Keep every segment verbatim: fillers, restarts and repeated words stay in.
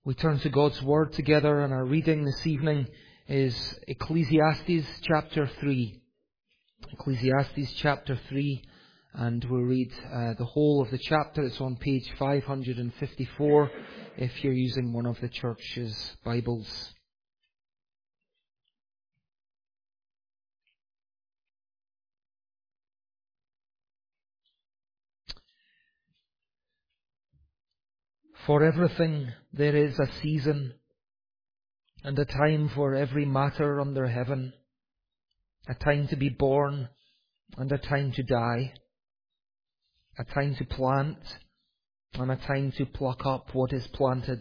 We turn to God's Word together, and our reading this evening is Ecclesiastes chapter three. Ecclesiastes chapter three, and we'll read uh, the whole of the chapter. It's on page five hundred fifty-four if you're using one of the church's Bibles. For everything there is a season, and a time for every matter under heaven, a time to be born, and a time to die, a time to plant, and a time to pluck up what is planted,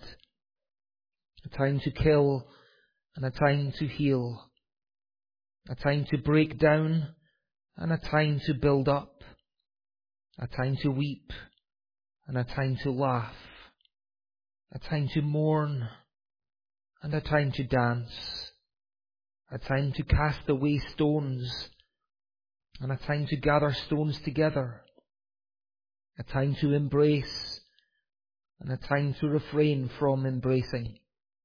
a time to kill, and a time to heal, a time to break down, and a time to build up, a time to weep, and a time to laugh, a time to mourn, and a time to dance, a time to cast away stones, and a time to gather stones together, a time to embrace, and a time to refrain from embracing,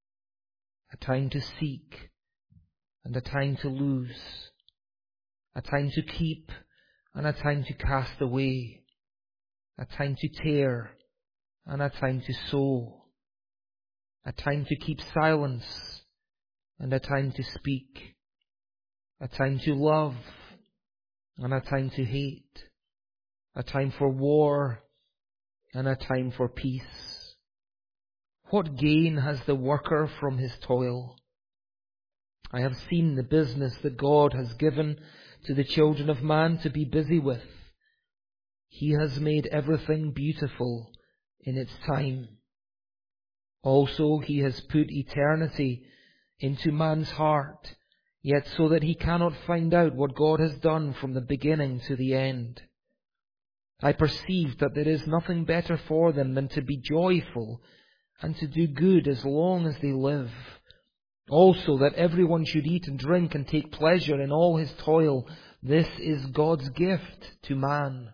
a time to seek, and a time to lose, a time to keep, and a time to cast away, a time to tear, and a time to sow, a time to keep silence, and a time to speak, a time to love, and a time to hate, a time for war, and a time for peace. What gain has the worker from his toil? I have seen the business that God has given to the children of man to be busy with. He has made everything beautiful in its time. Also, He has put eternity into man's heart, yet so that he cannot find out what God has done from the beginning to the end. I perceive that there is nothing better for them than to be joyful and to do good as long as they live. Also, that everyone should eat and drink and take pleasure in all his toil. This is God's gift to man.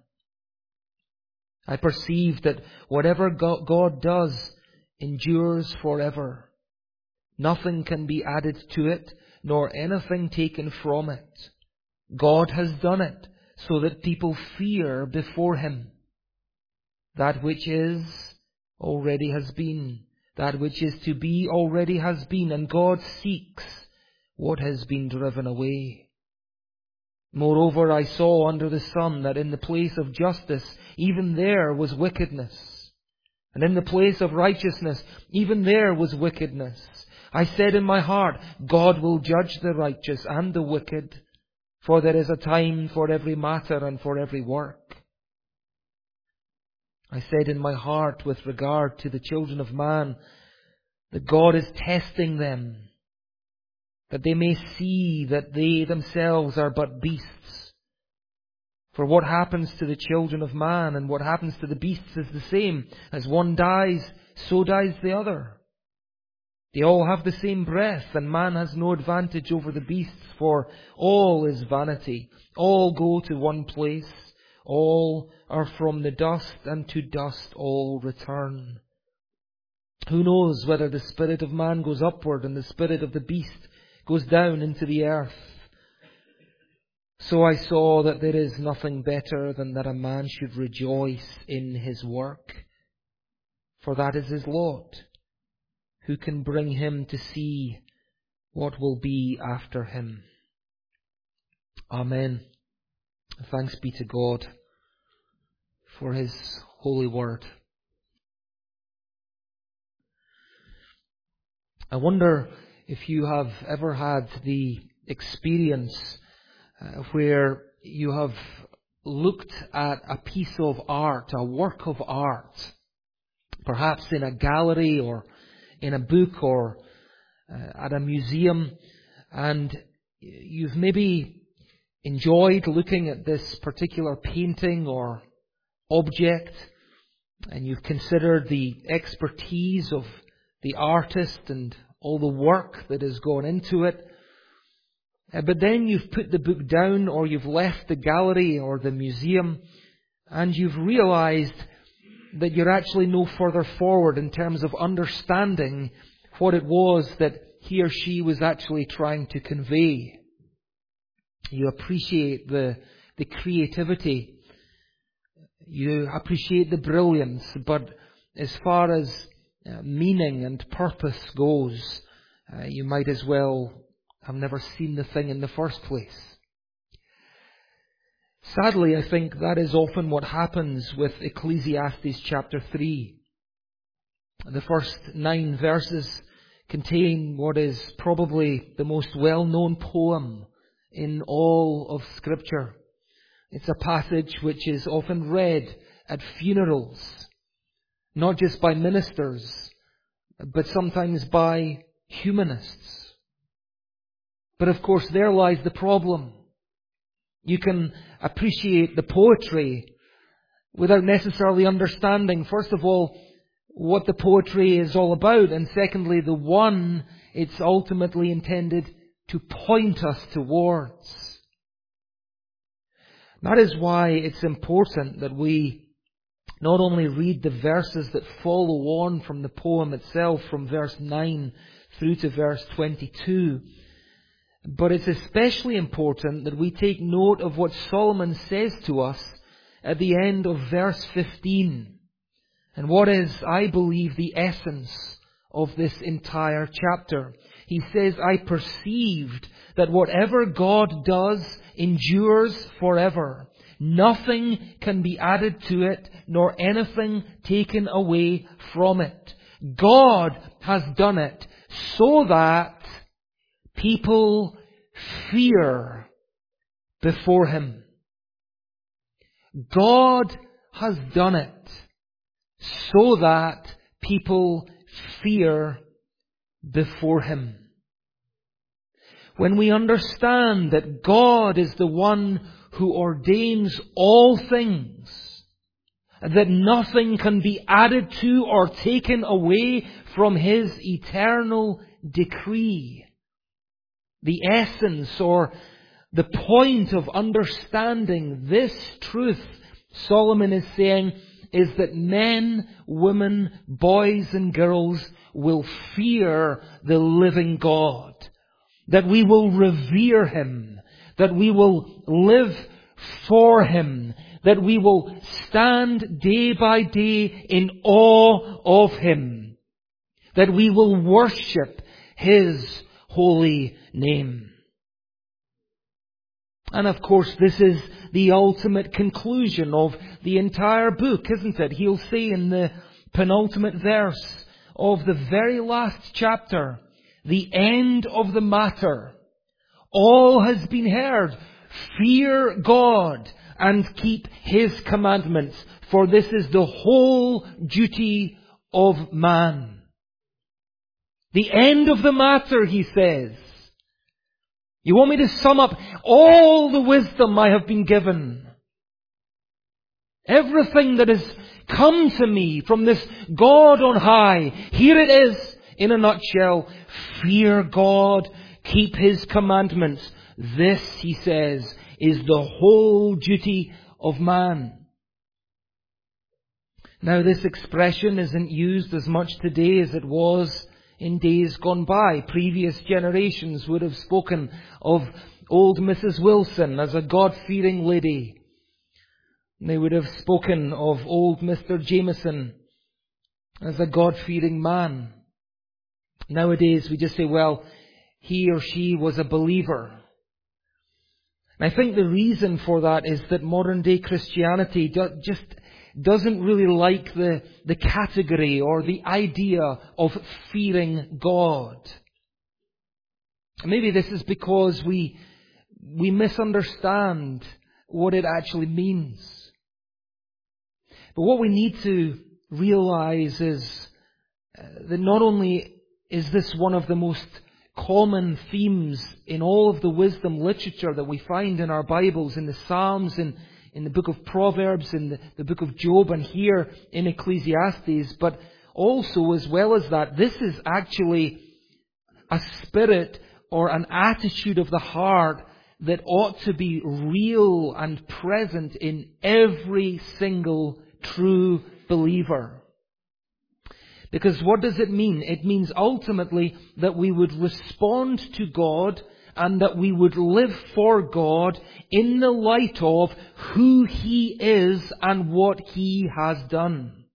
I perceive that whatever God does endures forever. Nothing can be added to it, nor anything taken from it. God has done it so that people fear before Him. That which is already has been. That which is to be already has been, and God seeks what has been driven away. Moreover, I saw under the sun that in the place of justice, even there was wickedness. And in the place of righteousness, even there was wickedness. I said in my heart, God will judge the righteous and the wicked, for there is a time for every matter and for every work. I said in my heart with regard to the children of man, that God is testing them, that they may see that they themselves are but beasts. For what happens to the children of man and what happens to the beasts is the same. As one dies, so dies the other. They all have the same breath, and man has no advantage over the beasts, for all is vanity. All go to one place. All are from the dust, and to dust all return. Who knows whether the spirit of man goes upward and the spirit of the beast goes down into the earth? So I saw that there is nothing better than that a man should rejoice in his work, for that is his lot. Who can bring him to see what will be after him? Amen. Thanks be to God for His holy word. I wonder if you have ever had the experience uh, where you have looked at a piece of art, a work of art, perhaps in a gallery or in a book or uh, at a museum, and you've maybe enjoyed looking at this particular painting or object, and you've considered the expertise of the artist and all the work that has gone into it. Uh, but then you've put the book down, or you've left the gallery or the museum, and you've realized that you're actually no further forward in terms of understanding what it was that he or she was actually trying to convey. You appreciate the, the creativity. You appreciate the brilliance, but as far as uh, meaning and purpose goes, uh, you might as well have never seen the thing in the first place. Sadly, I think that is often what happens with Ecclesiastes chapter three. The first nine verses contain what is probably the most well-known poem in all of Scripture. It's a passage which is often read at funerals, not just by ministers, but sometimes by humanists. But of course, there lies the problem. You can appreciate the poetry without necessarily understanding, first of all, what the poetry is all about, and secondly, the one it's ultimately intended to point us towards. That is why it's important that we not only read the verses that follow on from the poem itself, from verse nine through to verse twenty-two, but it's especially important that we take note of what Solomon says to us at the end of verse fifteen. And what is, I believe, the essence of this entire chapter. He says, I perceived that whatever God does endures forever. Nothing can be added to it, nor anything taken away from it. God has done it so that people fear before Him. God has done it so that people fear before Him. When we understand that God is the one who ordains all things, that nothing can be added to or taken away from His eternal decree, the essence or the point of understanding this truth, Solomon is saying, is that men, women, boys and girls will fear the living God. That we will revere Him. That we will live for Him. That we will stand day by day in awe of Him. That we will worship His holy name. And of course, this is the ultimate conclusion of the entire book, isn't it? He'll say in the penultimate verse of the very last chapter, the end of the matter. All has been heard. Fear God and keep His commandments, for this is the whole duty of man. The end of the matter, he says. You want me to sum up all the wisdom I have been given? Everything that has come to me from this God on high. Here it is in a nutshell. Fear God, keep His commandments. This, he says, is the whole duty of man. Now, this expression isn't used as much today as it was in days gone by. Previous generations would have spoken of old Missus Wilson as a God-fearing lady. They would have spoken of old Mister Jameson as a God-fearing man. Nowadays we just say, well, he or she was a believer. And I think the reason for that is that modern day Christianity do, just doesn't really like the, the category or the idea of fearing God. Maybe this is because we, we misunderstand what it actually means. But what we need to realize is that not only is this one of the most common themes in all of the wisdom literature that we find in our Bibles, in the Psalms, in, in the book of Proverbs, in the, the book of Job, and here in Ecclesiastes, but also, as well as that, this is actually a spirit or an attitude of the heart that ought to be real and present in every single true believer. Because what does it mean? It means ultimately that we would respond to God and that we would live for God in the light of who He is and what He has done.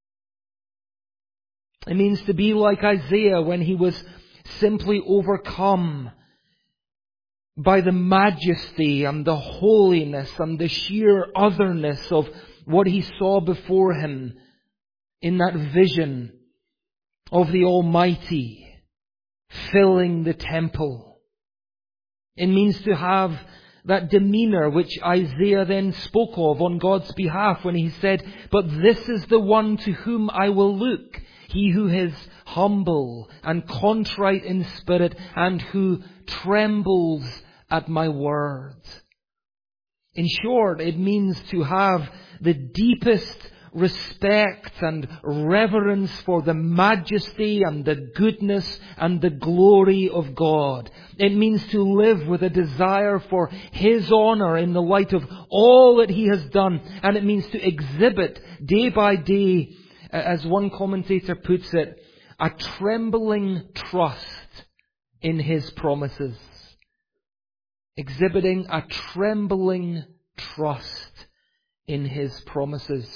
It means to be like Isaiah when he was simply overcome by the majesty and the holiness and the sheer otherness of what he saw before him in that vision of the Almighty filling the temple. It means to have that demeanor which Isaiah then spoke of on God's behalf when he said, "But this is the one to whom I will look, he who is humble and contrite in spirit and who trembles at my word." In short, it means to have the deepest respect and reverence for the majesty and the goodness and the glory of God. It means to live with a desire for His honor in the light of all that He has done. And it means to exhibit day by day, as one commentator puts it, a trembling trust in His promises. Exhibiting a trembling trust in His promises.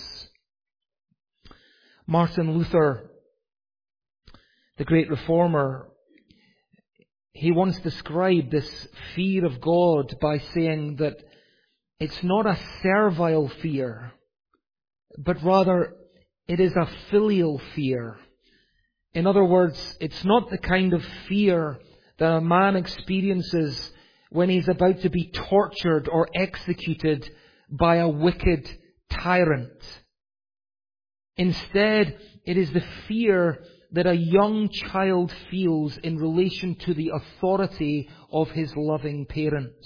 Martin Luther, the great reformer, he once described this fear of God by saying that it's not a servile fear, but rather it is a filial fear. In other words, it's not the kind of fear that a man experiences when he's about to be tortured or executed by a wicked tyrant. Instead, it is the fear that a young child feels in relation to the authority of his loving parents.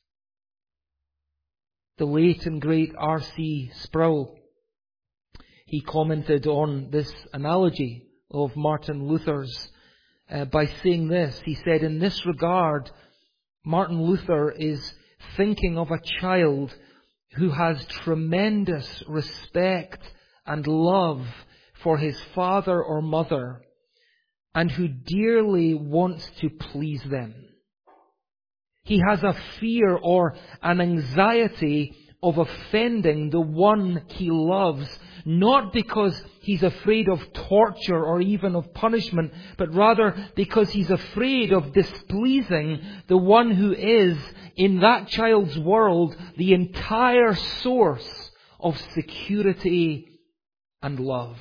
The late and great R C Sproul, he commented on this analogy of Martin Luther's uh, by saying this. He said, in this regard, Martin Luther is thinking of a child who has tremendous respect and love for his father or mother, and who dearly wants to please them. He has a fear or an anxiety of offending the one he loves, not because he's afraid of torture or even of punishment, but rather because he's afraid of displeasing the one who is, in that child's world, the entire source of security and love.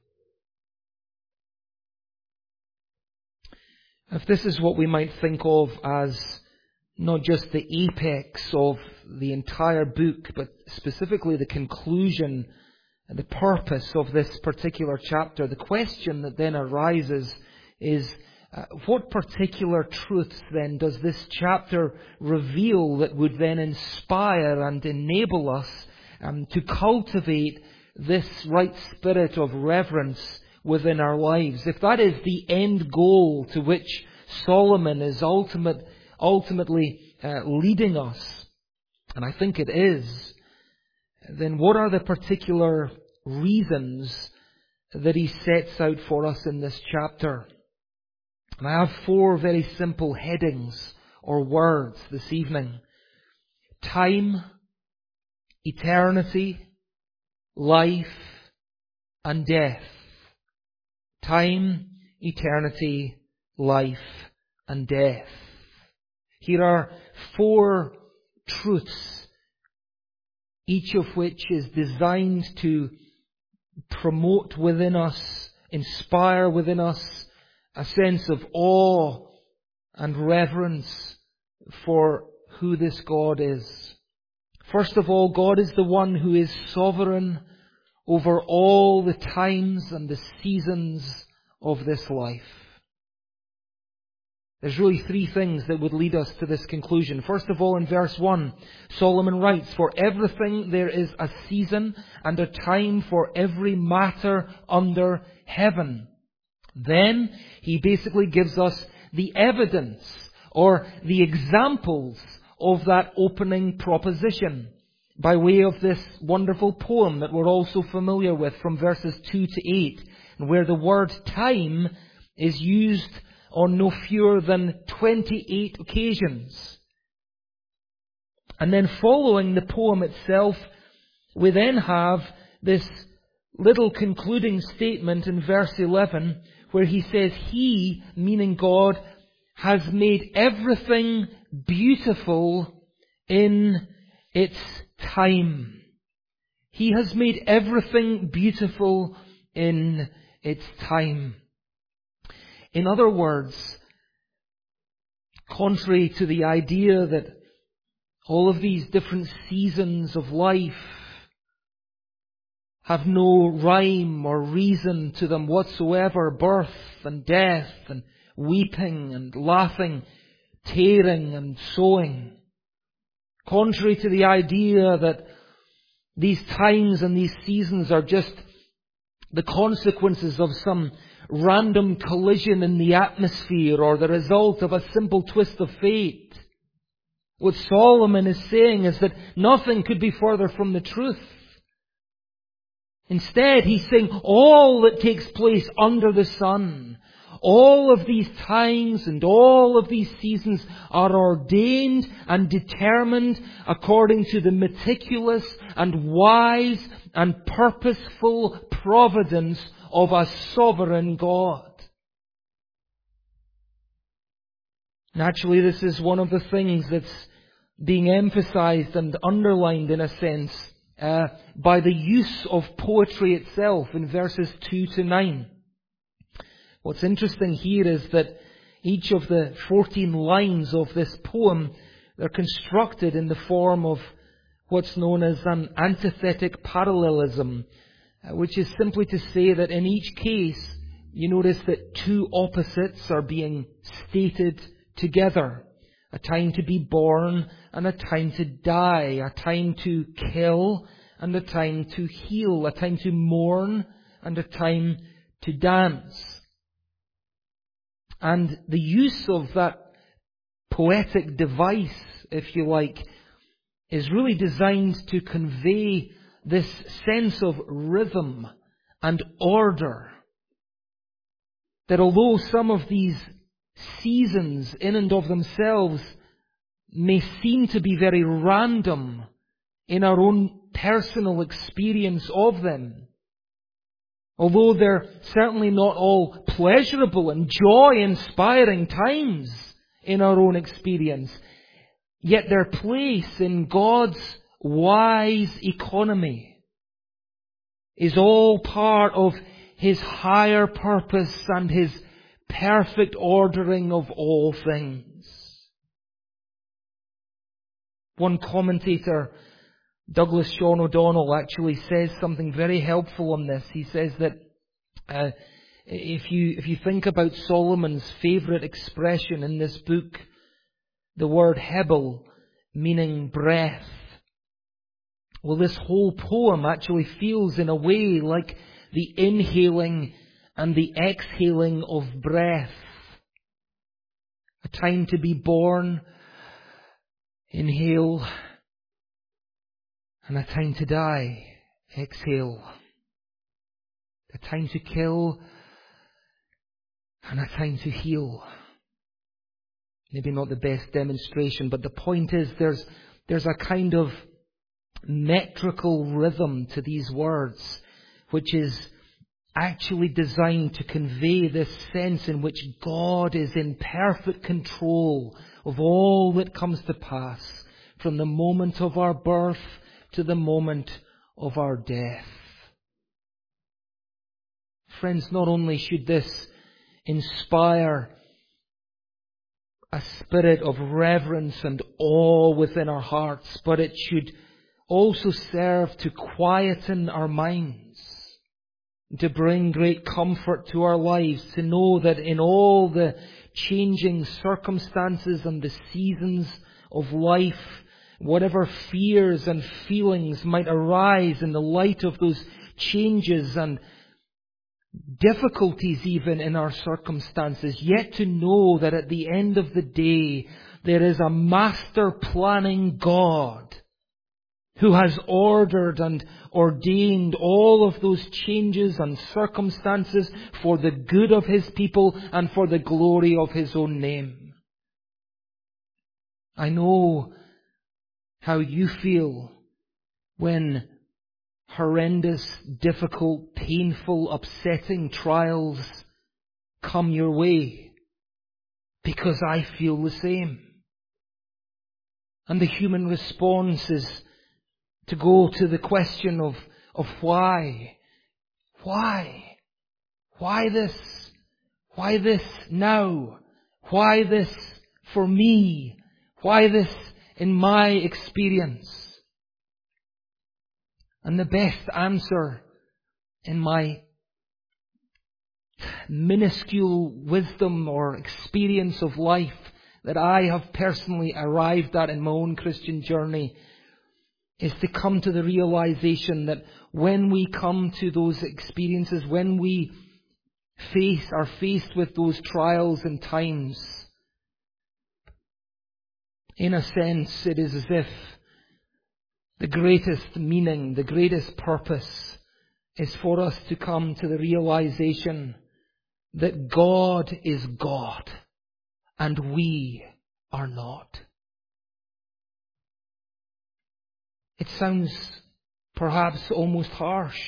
If this is what we might think of as not just the apex of the entire book, but specifically the conclusion and the purpose of this particular chapter, the question that then arises is, uh, what particular truths then does this chapter reveal that would then inspire and enable us um, to cultivate this right spirit of reverence within our lives? If that is the end goal to which Solomon is ultimate, ultimately uh, leading us, and I think it is, then what are the particular reasons that he sets out for us in this chapter? And I have four very simple headings or words this evening. Time, eternity, life, and death. Time, eternity, life, and death. Here are four truths, each of which is designed to promote within us, inspire within us a sense of awe and reverence for who this God is. First of all, God is the one who is sovereign over all the times and the seasons of this life. There's really three things that would lead us to this conclusion. First of all, in verse one, Solomon writes, "For everything there is a season and a time for every matter under heaven." Then he basically gives us the evidence or the examples of that opening proposition. by way of this wonderful poem that we're also familiar with from verses two to eight, and where the word time is used on no fewer than twenty-eight occasions. And then following the poem itself, we then have this little concluding statement in verse eleven, where he says, He, meaning God, has made everything beautiful in its time. He has made everything beautiful in its time. In other words, contrary to the idea that all of these different seasons of life have no rhyme or reason to them whatsoever, birth and death and weeping and laughing, tearing and sowing. Contrary to the idea that these times and these seasons are just the consequences of some random collision in the atmosphere or the result of a simple twist of fate. What Solomon is saying is that nothing could be further from the truth. Instead, he's saying all that takes place under the sun, all of these times and all of these seasons are ordained and determined according to the meticulous and wise and purposeful providence of a sovereign God. Naturally, this is one of the things that's being emphasized and underlined in a sense uh, by the use of poetry itself in verses two to nine. What's interesting here is that each of the fourteen lines of this poem, they're constructed in the form of what's known as an antithetic parallelism, which is simply to say that in each case, you notice that two opposites are being stated together. A time to be born and a time to die. A time to kill and a time to heal. A time to mourn and a time to dance. And the use of that poetic device, if you like, is really designed to convey this sense of rhythm and order. That although some of these seasons in and of themselves may seem to be very random in our own personal experience of them, although they're certainly not all pleasurable and joy-inspiring times in our own experience, yet their place in God's wise economy is all part of His higher purpose and His perfect ordering of all things. One commentator, Douglas Sean O'Donnell, actually says something very helpful on this. He says that uh, if you if you think about Solomon's favourite expression in this book, the word hebel, meaning breath, well, this whole poem actually feels in a way like the inhaling and the exhaling of breath. A time to be born, inhale, and a time to die, exhale. A time to kill, and a time to heal. Maybe not the best demonstration, but the point is there's there's a kind of metrical rhythm to these words, which is actually designed to convey this sense in which God is in perfect control of all that comes to pass, from the moment of our birth to the moment of our death. Friends, not only should this inspire a spirit of reverence and awe within our hearts, but it should also serve to quieten our minds, to bring great comfort to our lives, to know that in all the changing circumstances and the seasons of life, whatever fears and feelings might arise in the light of those changes and difficulties even in our circumstances, yet to know that at the end of the day there is a master planning God who has ordered and ordained all of those changes and circumstances for the good of His people and for the glory of His own name. I know how you feel when horrendous, difficult, painful, upsetting trials come your way, because I feel the same. And the human response is to go to the question of, of why. Why? Why this? Why this now? Why this for me? Why this in my experience? And the best answer in my minuscule wisdom or experience of life that I have personally arrived at in my own Christian journey is to come to the realization that when we come to those experiences, when we face are faced with those trials and times, in a sense it is as if the greatest meaning, the greatest purpose is for us to come to the realization that God is God and we are not. It sounds perhaps almost harsh,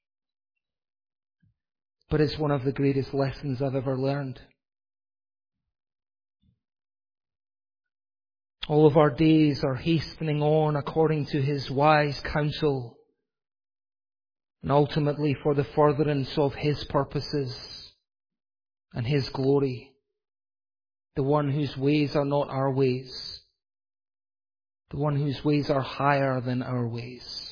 but it's one of the greatest lessons I've ever learned. All of our days are hastening on according to His wise counsel, and ultimately for the furtherance of His purposes and His glory, the one whose ways are not our ways, the one whose ways are higher than our ways.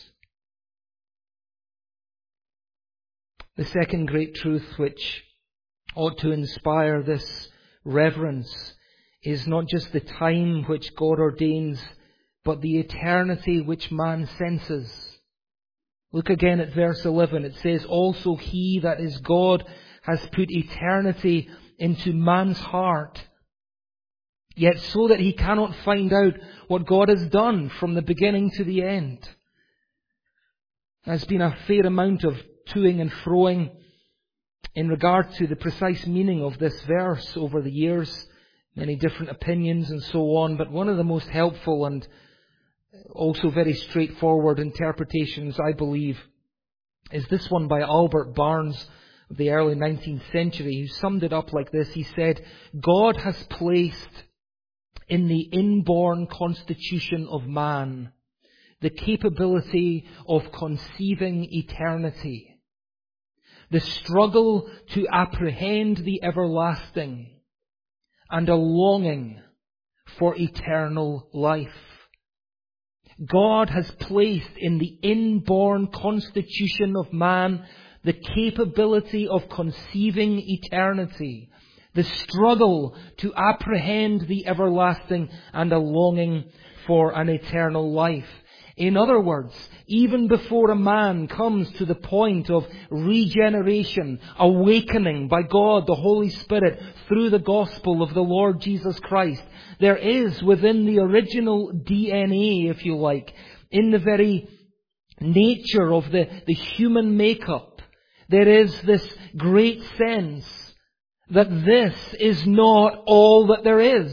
The second great truth which ought to inspire this reverence is not just the time which God ordains, but the eternity which man senses. Look again at verse eleven. It says, "Also He, that is God, has put eternity into man's heart, yet so that he cannot find out what God has done from the beginning to the end." There's been a fair amount of toing and froing in regard to the precise meaning of this verse over the years. Many different opinions and so on, but one of the most helpful and also very straightforward interpretations, I believe, is this one by Albert Barnes of the early nineteenth century, who summed it up like this. He said, "God has placed in the inborn constitution of man the capability of conceiving eternity, the struggle to apprehend the everlasting, and a longing for eternal life. God has placed in the inborn constitution of man the capability of conceiving eternity, the struggle to apprehend the everlasting, and a longing for an eternal life. In other words, even before a man comes to the point of regeneration, awakening by God, the Holy Spirit, through the gospel of the Lord Jesus Christ, there is within the original D N A, if you like, in the very nature of the, the human makeup, there is this great sense that this is not all that there is.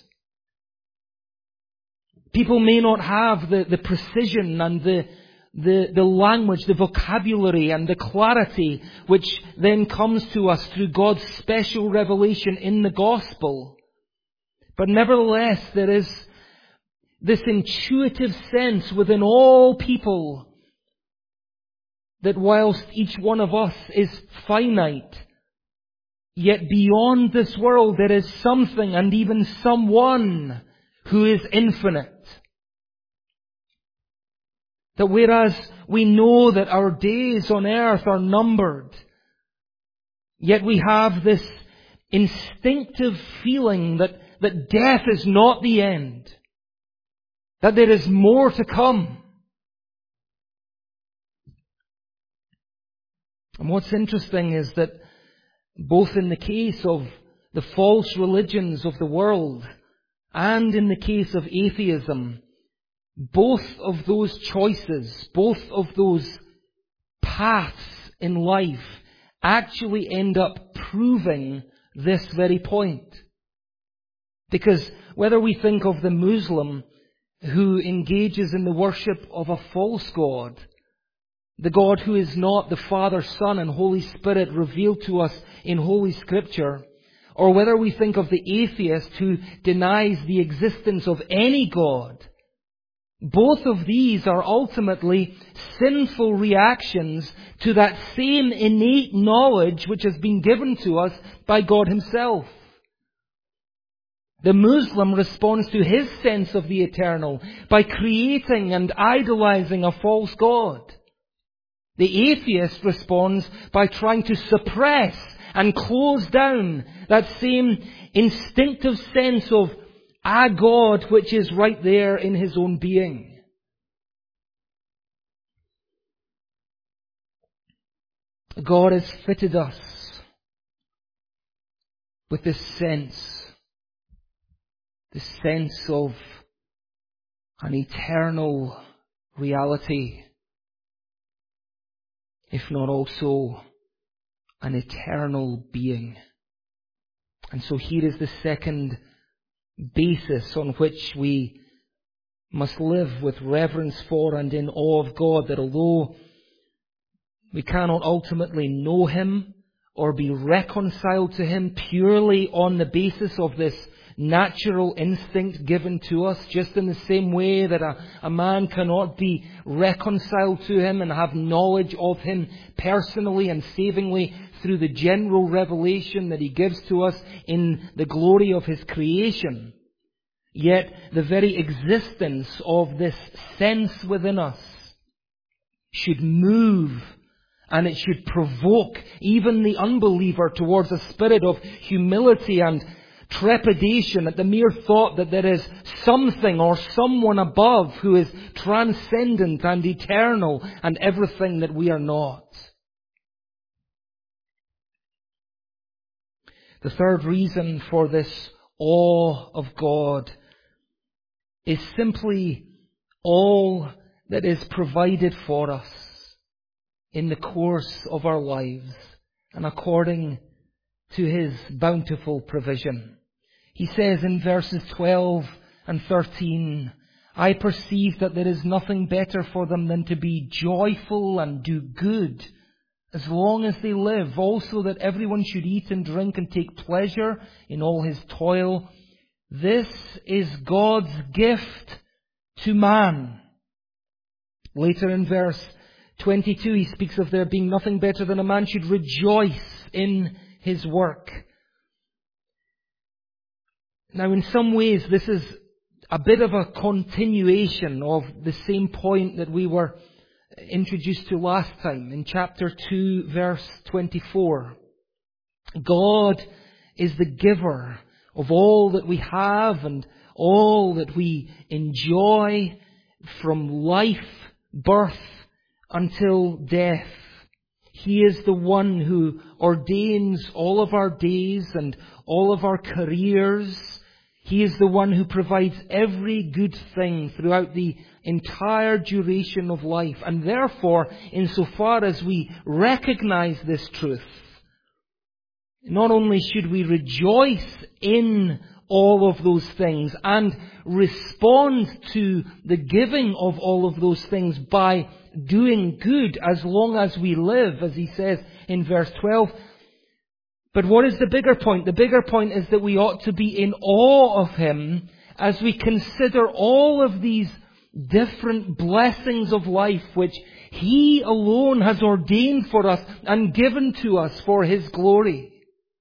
People may not have the, the precision and the, the, the language, the vocabulary and the clarity which then comes to us through God's special revelation in the gospel. But nevertheless, there is this intuitive sense within all people that whilst each one of us is finite, yet beyond this world there is something and even someone who is infinite. That whereas we know that our days on earth are numbered, yet we have this instinctive feeling that, that death is not the end, that there is more to come. And what's interesting is that both in the case of the false religions of the world and in the case of atheism, both of those choices, both of those paths in life actually end up proving this very point. Because whether we think of the Muslim who engages in the worship of a false God, the God who is not the Father, Son, and Holy Spirit revealed to us in Holy Scripture, or whether we think of the atheist who denies the existence of any God, both of these are ultimately sinful reactions to that same innate knowledge which has been given to us by God Himself. The Muslim responds to his sense of the eternal by creating and idolizing a false God. The atheist responds by trying to suppress and close down that same instinctive sense of a God which is right there in his own being. God has fitted us with this sense, this sense of an eternal reality, if not also an eternal being. And so here is the second basis on which we must live with reverence for and in awe of God, that although we cannot ultimately know Him or be reconciled to Him purely on the basis of this natural instinct given to us, just in the same way that a, a man cannot be reconciled to Him and have knowledge of Him personally and savingly through the general revelation that He gives to us in the glory of His creation. Yet the very existence of this sense within us should move, and it should provoke even the unbeliever towards a spirit of humility and trepidation at the mere thought that there is something or someone above who is transcendent and eternal and everything that we are not. The third reason for this awe of God is simply all that is provided for us in the course of our lives and according to His bountiful provision. He says in verses twelve and thirteen, I perceive that there is nothing better for them than to be joyful and do good as long as they live. Also that everyone should eat and drink and take pleasure in all his toil. This is God's gift to man. Later in verse twenty-two, he speaks of there being nothing better than a man should rejoice in his work. Now, in some ways, this is a bit of a continuation of the same point that we were introduced to last time in chapter two, verse twenty-four. God is the giver of all that we have and all that we enjoy from life, birth, until death. He is the one who ordains all of our days and all of our careers. He is the one who provides every good thing throughout the entire duration of life. And therefore, insofar as we recognize this truth, not only should we rejoice in all of those things and respond to the giving of all of those things by doing good as long as we live, as he says in verse twelve. But what is the bigger point? The bigger point is that we ought to be in awe of Him as we consider all of these different blessings of life which He alone has ordained for us and given to us for His glory.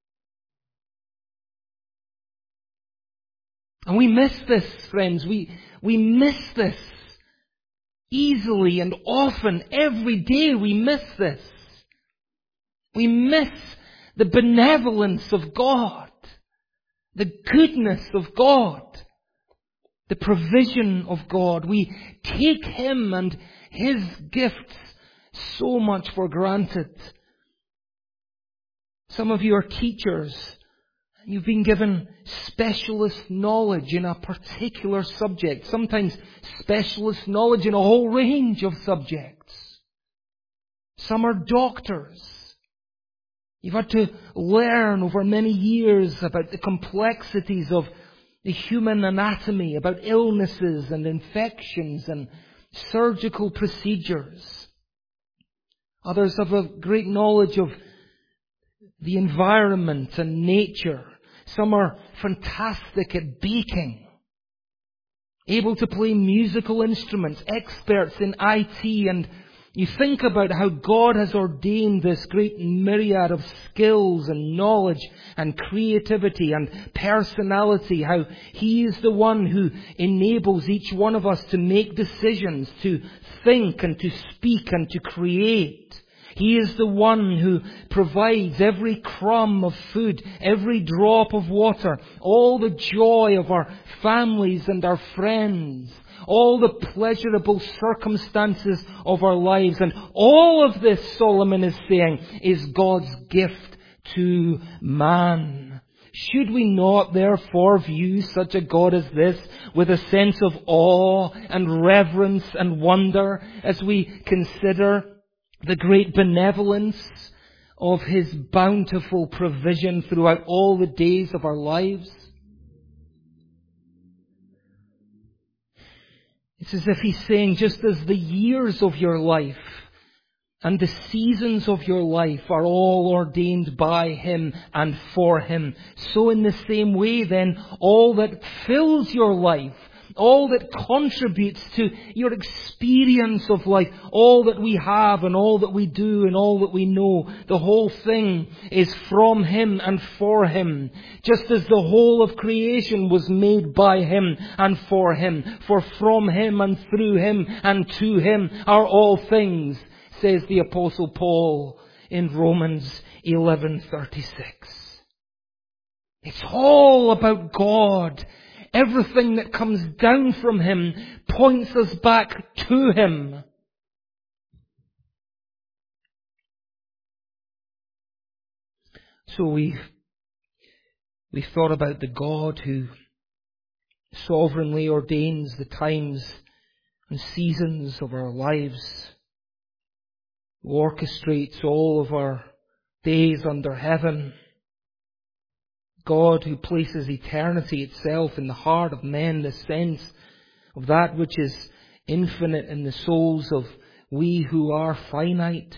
And we miss this, friends. We, we miss this easily and often. Every day we miss this. We miss the benevolence of God, the goodness of God, the provision of God. We take Him and His gifts so much for granted. Some of you are teachers. You've been given specialist knowledge in a particular subject, sometimes specialist knowledge in a whole range of subjects. Some are doctors. You've had to learn over many years about the complexities of the human anatomy, about illnesses and infections and surgical procedures. Others have a great knowledge of the environment and nature. Some are fantastic at baking, able to play musical instruments, experts in I T, and you think about how God has ordained this great myriad of skills and knowledge and creativity and personality, how He is the one who enables each one of us to make decisions, to think and to speak and to create. He is the one who provides every crumb of food, every drop of water, all the joy of our families and our friends, all the pleasurable circumstances of our lives. And all of this, Solomon is saying, is God's gift to man. Should we not therefore view such a God as this with a sense of awe and reverence and wonder as we consider the great benevolence of His bountiful provision throughout all the days of our lives? It's as if He's saying, just as the years of your life and the seasons of your life are all ordained by Him and for Him, so in the same way then, all that fills your life, all that contributes to your experience of life, all that we have and all that we do and all that we know, the whole thing is from Him and for Him. Just as the whole of creation was made by Him and for Him. For from Him and through Him and to Him are all things, says the Apostle Paul in Romans eleven thirty-six. It's all about God. Everything that comes down from Him points us back to Him. So we've, we've thought about the God who sovereignly ordains the times and seasons of our lives, who orchestrates all of our days under heaven. God who places eternity itself in the heart of men, the sense of that which is infinite in the souls of we who are finite.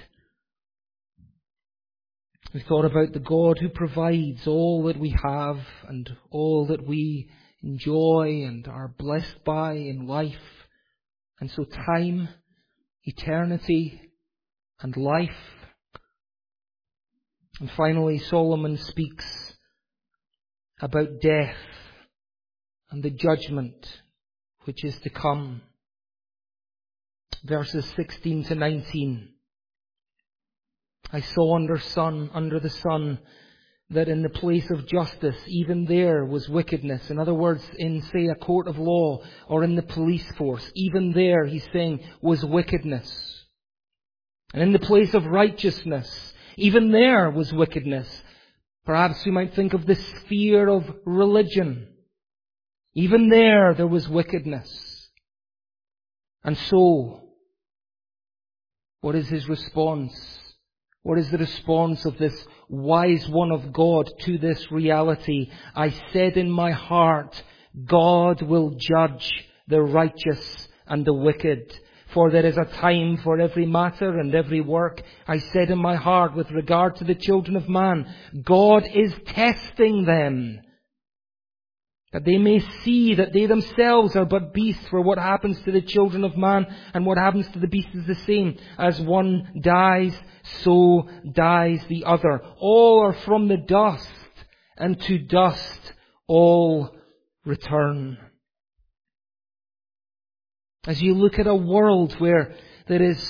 We thought about the God who provides all that we have and all that we enjoy and are blessed by in life. And so time, eternity, and life. And finally, Solomon speaks about death and the judgment which is to come. Verses sixteen to nineteen. I saw under sun, under the sun, that in the place of justice, even there was wickedness. In other words, in, say, a court of law or in the police force, even there, he's saying, was wickedness. And in the place of righteousness, even there was wickedness. Perhaps we might think of the sphere of religion. Even there, there was wickedness. And so, what is his response? What is the response of this wise one of God to this reality? I said in my heart, God will judge the righteous and the wicked. For there is a time for every matter and every work. I said in my heart with regard to the children of man, God is testing them, that they may see that they themselves are but beasts. For what happens to the children of man and what happens to the beast is the same. As one dies, so dies the other. All are from the dust, and to dust all return. As you look at a world where there is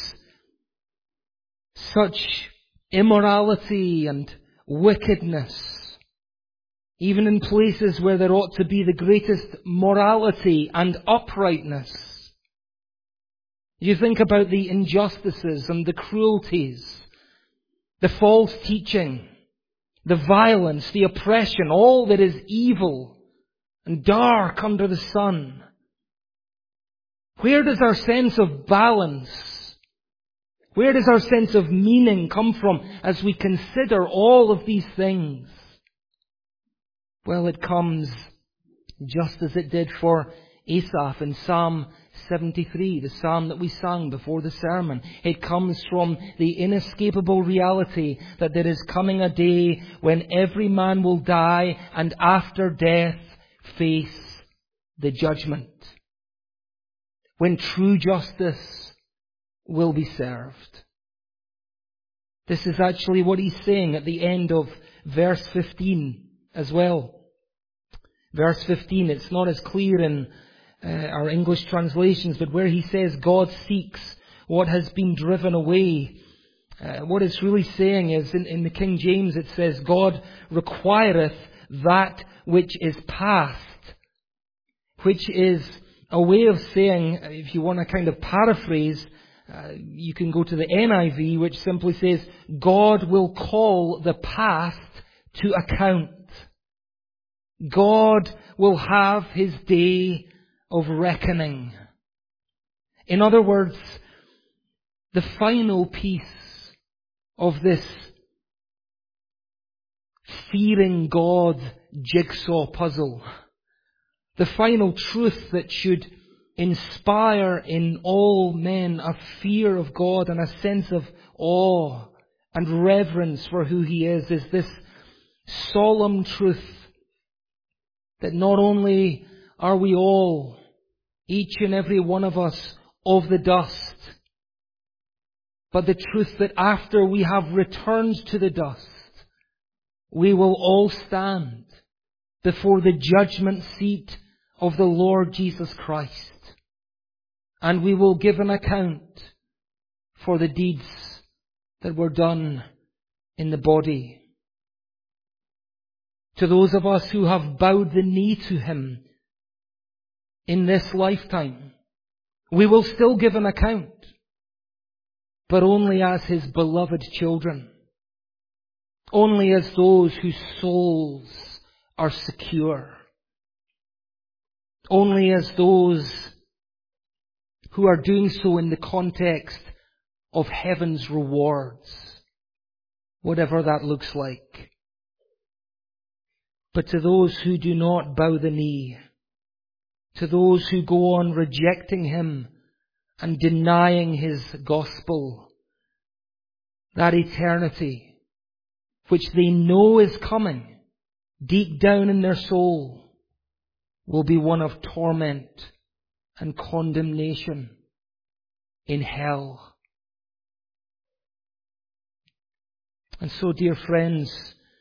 such immorality and wickedness, even in places where there ought to be the greatest morality and uprightness, you think about the injustices and the cruelties, the false teaching, the violence, the oppression, all that is evil and dark under the sun. Where does our sense of balance, where does our sense of meaning come from as we consider all of these things? Well, it comes just as it did for Asaph in Psalm seventy-three, the psalm that we sang before the sermon. It comes from the inescapable reality that there is coming a day when every man will die and after death face the judgment. When true justice will be served. This is actually what he's saying at the end of verse fifteen as well. Verse fifteen, it's not as clear in uh, our English translations, but where he says God seeks what has been driven away. Uh, what it's really saying is, in, in the King James it says, God requireth that which is past, which is a way of saying, if you want to kind of paraphrase, uh, you can go to the N I V, which simply says, God will call the past to account. God will have His day of reckoning. In other words, the final piece of this fearing God jigsaw puzzle, the final truth that should inspire in all men a fear of God and a sense of awe and reverence for who He is, is this solemn truth that not only are we all, each and every one of us, of the dust, but the truth that after we have returned to the dust, we will all stand before the judgment seat of the Lord Jesus Christ. And we will give an account for the deeds that were done in the body. To those of us who have bowed the knee to Him in this lifetime, we will still give an account, but only as His beloved children. Only as those whose souls are secure. Only as those who are doing so in the context of heaven's rewards, whatever that looks like. But to those who do not bow the knee, to those who go on rejecting Him and denying His gospel, that eternity, which they know is coming deep down in their soul, will be one of torment and condemnation in hell. And so, dear friends,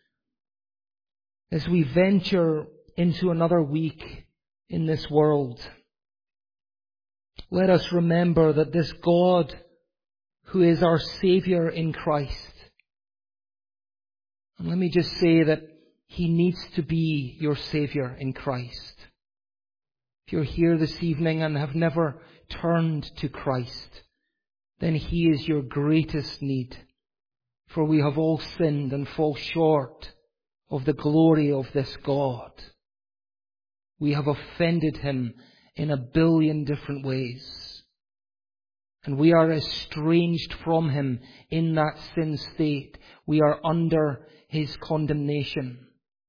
as we venture into another week in this world, let us remember that this God who is our Saviour in Christ, and let me just say that He needs to be your Saviour in Christ. If you're here this evening and have never turned to Christ, then He is your greatest need. For we have all sinned and fall short of the glory of this God. We have offended Him in a billion different ways. And we are estranged from Him in that sin state. We are under His condemnation.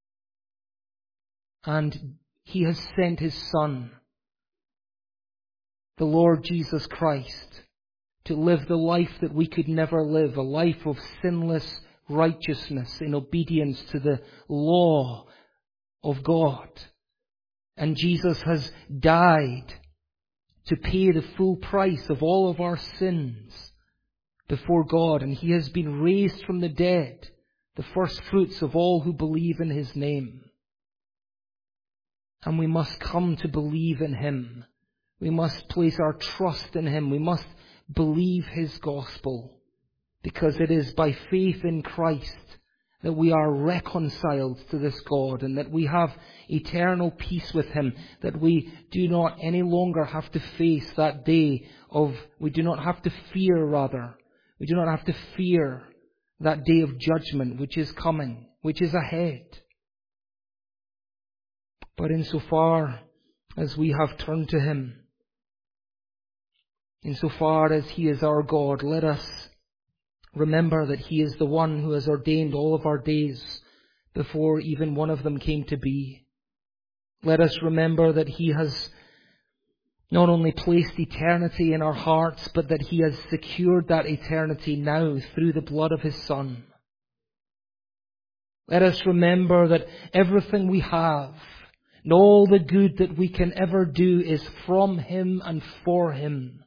And He has sent His Son, the Lord Jesus Christ, to live the life that we could never live, a life of sinless righteousness in obedience to the law of God. And Jesus has died to pay the full price of all of our sins before God. And He has been raised from the dead, the first fruits of all who believe in His name. And we must come to believe in Him. We must place our trust in Him. We must believe His gospel, because it is by faith in Christ that we are reconciled to this God and that we have eternal peace with Him, that we do not any longer have to face that day of, we do not have to fear rather, we do not have to fear that day of judgment which is coming, which is ahead. But insofar as we have turned to Him, insofar as He is our God, let us remember that He is the one who has ordained all of our days before even one of them came to be. Let us remember that He has not only placed eternity in our hearts, but that He has secured that eternity now through the blood of His Son. Let us remember that everything we have and all the good that we can ever do is from Him and for Him.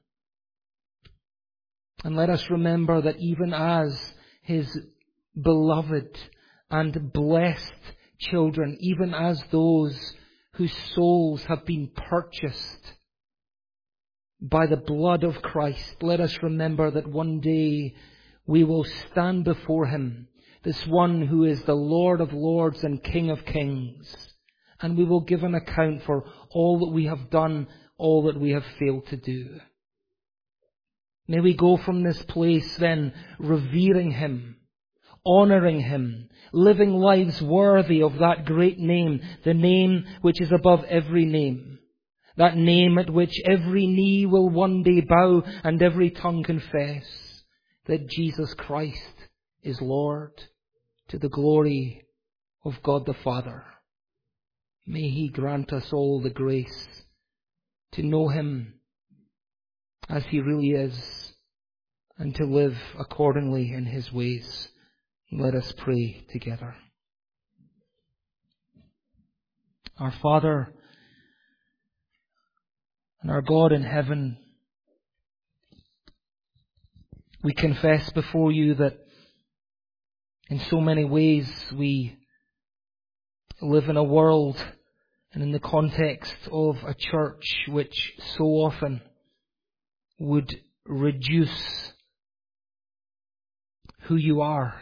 And let us remember that even as His beloved and blessed children, even as those whose souls have been purchased by the blood of Christ, let us remember that one day we will stand before Him, this one who is the Lord of lords and King of kings, and we will give an account for all that we have done, all that we have failed to do. May we go from this place then revering Him, honouring Him, living lives worthy of that great name, the name which is above every name. That name at which every knee will one day bow and every tongue confess that Jesus Christ is Lord, to the glory of God the Father. May He grant us all the grace to know Him as He really is and to live accordingly in His ways. Let us pray together. Our Father and our God in heaven, we confess before You that in so many ways we live in a world and in the context of a church which so often would reduce who You are.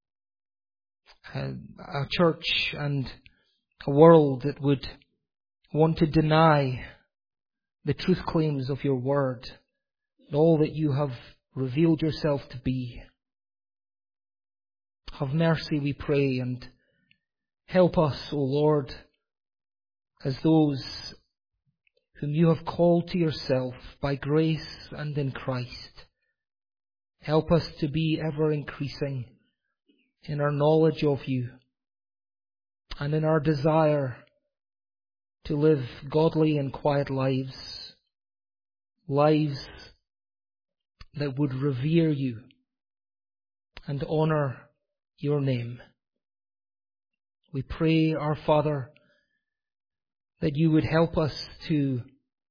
A church and a world that would want to deny the truth claims of Your word and all that You have revealed Yourself to be. Have mercy, we pray, and help us, O Lord, as those whom You have called to Yourself by grace and in Christ. Help us to be ever increasing in our knowledge of You and in our desire to live godly and quiet lives, lives that would revere You and honour Your name. We pray, our Father, that You would help us to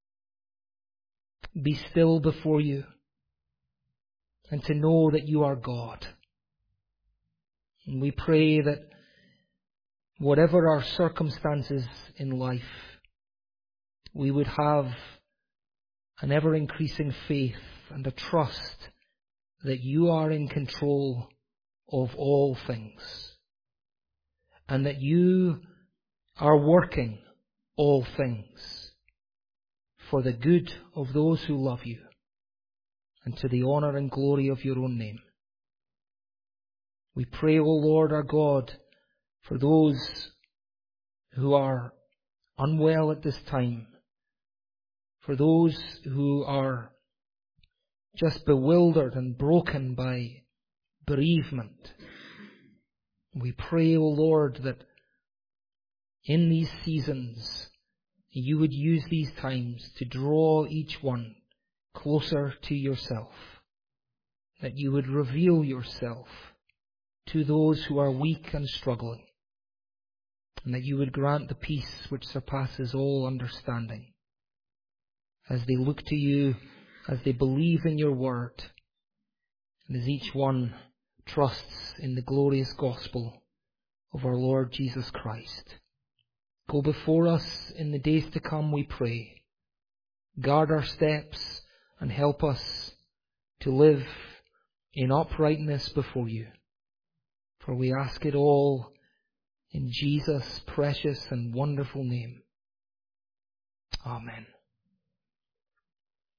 be still before You and to know that You are God. And we pray that whatever our circumstances in life, we would have an ever-increasing faith and a trust that You are in control of all things, and that You are working all things for the good of those who love You and to the honour and glory of Your own name. We pray, O Lord our God, for those who are unwell at this time, for those who are just bewildered and broken by bereavement. We pray, O Lord, that in these seasons You would use these times to draw each one closer to Yourself, that You would reveal Yourself to those who are weak and struggling, and that You would grant the peace which surpasses all understanding as they look to You, as they believe in Your word, and as each one trusts in the glorious gospel of our Lord Jesus Christ. Go before us in the days to come, we pray. Guard our steps and help us to live in uprightness before You. For we ask it all in Jesus' precious and wonderful name. Amen.